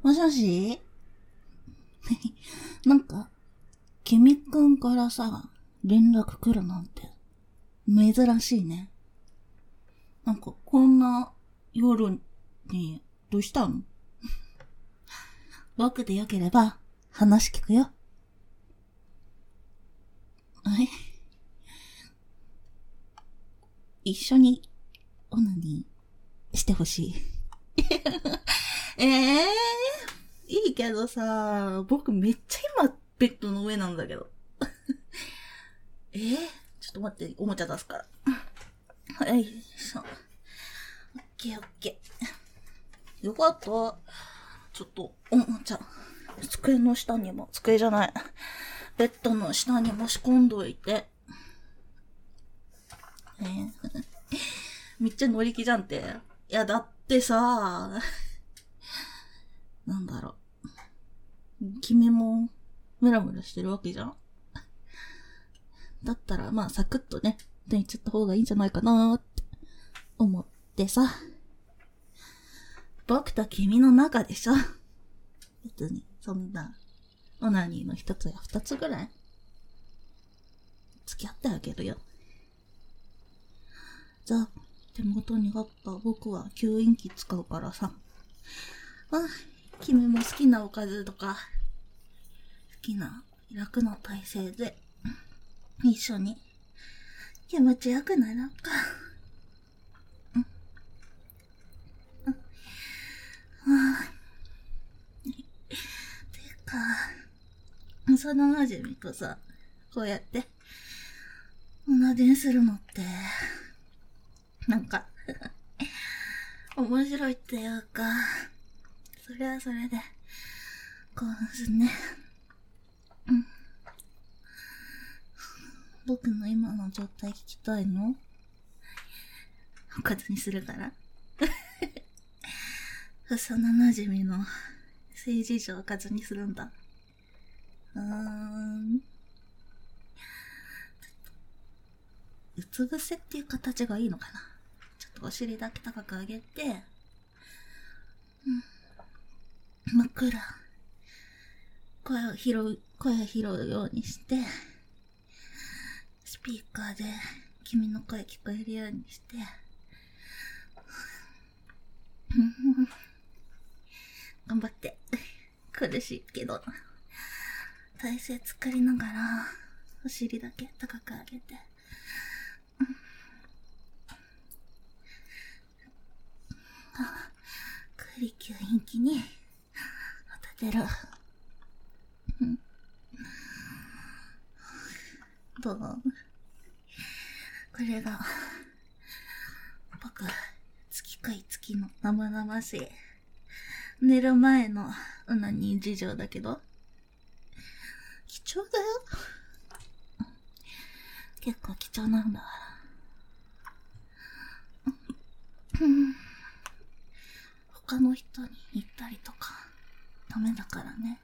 もしもしなんか、ケミくんからさ、連絡来るなんて、珍しいね。なんか、こんな夜に、どうしたの？僕でよければ、話聞くよ。一緒に、オナニーしてほしい。ええいいけどさ、僕めっちゃ今、ベッドの上なんだけど。ちょっと待って、おもちゃ出すから。はい、そう。オッケーオッケー。よかった。ちょっと、おもちゃ、机の下にも、机じゃない。ベッドの下にも仕込んどいて。めっちゃ乗り気じゃんって。いや、だってさ、なんだろう。君も、ムラムラしてるわけじゃん。だったら、まあ、サクッとね、言っちゃった方がいいんじゃないかなーって思ってさ。僕と君の中でしょ。別に、そんな、オナニーの一つや二つぐらい、付き合ってあげるよ。じゃあ、手元にあった僕は吸引器使うからさ。君も好きなおかずとか、好きな楽な体勢で、一緒に気持ちよくなろうか。てか、幼馴染とさ、こうやって、オナデンするのって、なんか、面白いっていうか、それはそれで、興奮すんね。僕の今の状態聞きたいの？おかずにするから幼馴染の性事情をおかずにするんだ。うつ伏せっていう形がいいのかな。ちょっとお尻だけ高く上げて、枕、声を拾うようにして、スピーカーで君の声聞こえるようにして、頑張って。苦しいけど、体勢作りながら、お尻だけ高く上げて、栗吸引器に当ててる。どう？これが、僕、月かい月の生々しい、寝る前のオナニー事情だけど、貴重だよ。結構貴重なんだ。他の人に言ったりとか、ダメだからね。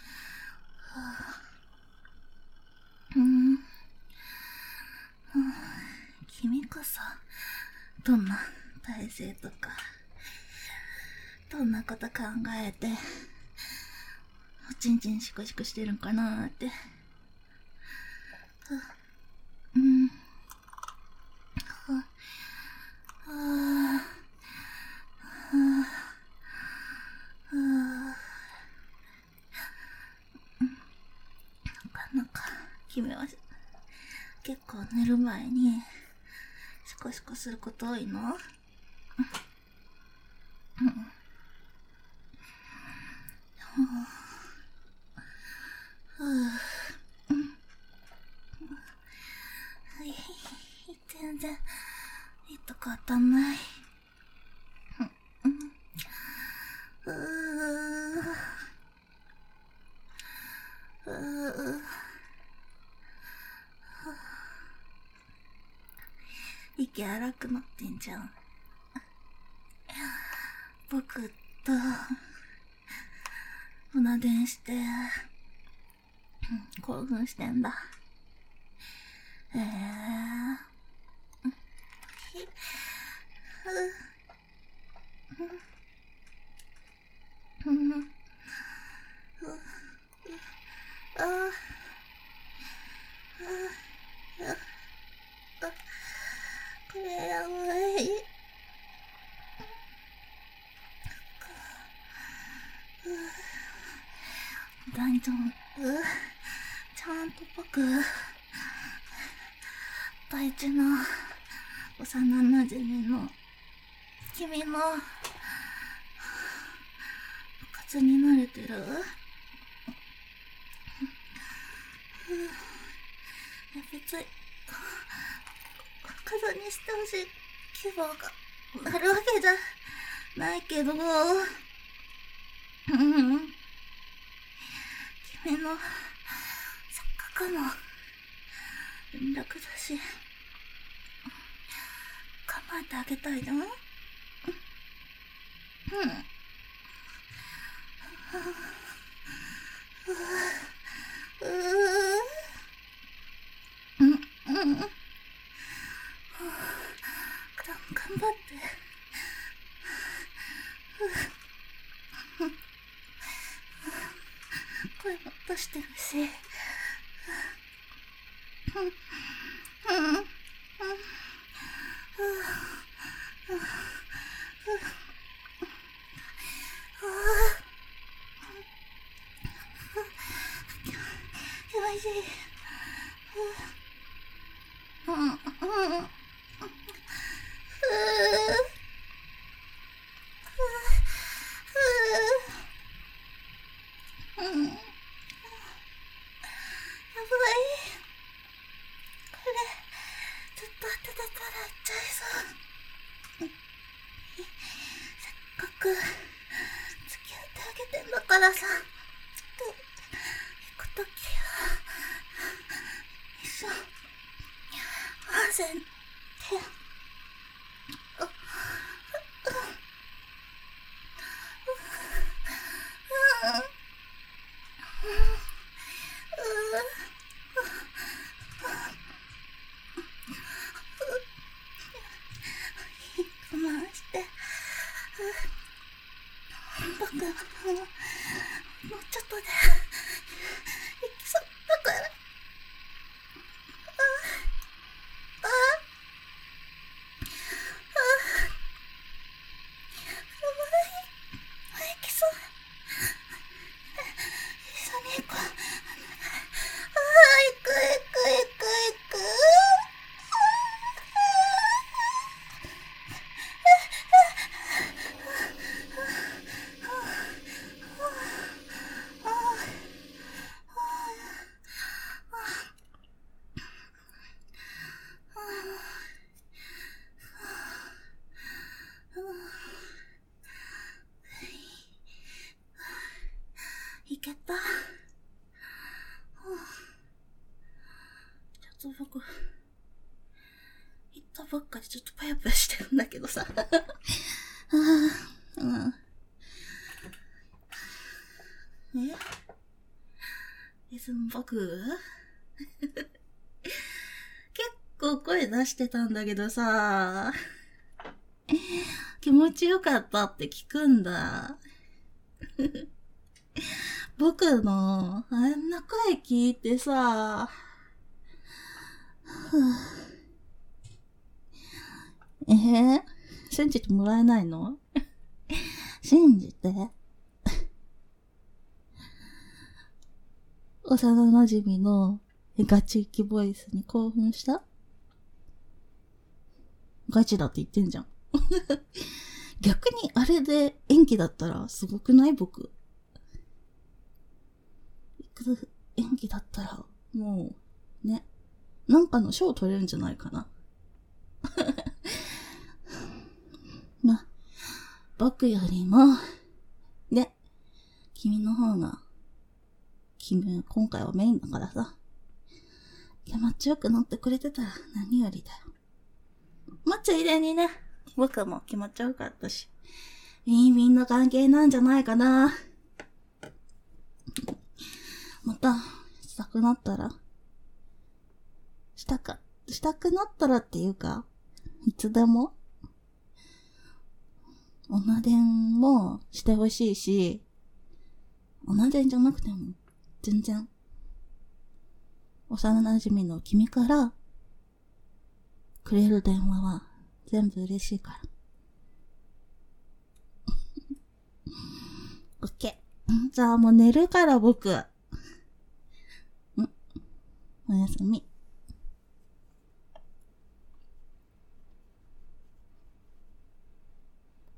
君こそ、どんな体勢とか、どんなこと考えて、おちんちんシクシクしてるんかなーって。なんか、君は結構寝る前にシコシコすること多いの？全然いいとこ当たんない。息荒くなってんじゃん。僕とオナデンして興奮してんだ。 大丈夫？ちゃんと僕、大事な幼馴染の君の数に慣れてる？別に数にしてほしい希望があるわけじゃないけど、君のせっかくの連絡だし構えてあげたいじゃん。頑張って。声も出してるし。気持ちいい。だからさ、行くときは一緒安全って我慢して僕もうちょっとで行きそうだから行きそう一緒に行こう行くいけた。ちょっと僕行ったばっかでちょっとパヤパヤしてるんだけどさリズム僕結構声出してたんだけどさ気持ちよかったって聞くんだ僕のあんな声聞いてさ信じてもらえないの信じて幼馴染のガチイキボイスに興奮した？ガチだって言ってんじゃん逆にあれで演技だったらすごくない？僕演技だったらもうねなんかの賞取れるんじゃないかなま、僕よりもね君の方が君今回はメインだからさ気持ちよく乗ってくれてたら何よりだよ。まあ、ついでにね僕も気持ちよかったしウィンウィンの関係なんじゃないかな。またしたくなったらしたくなったらっていうかいつでもオナデンもしてほしいしオナデンじゃなくても全然幼馴染の君からくれる電話は全部嬉しいからオッケー。 じゃあもう寝るから僕。おやすみ。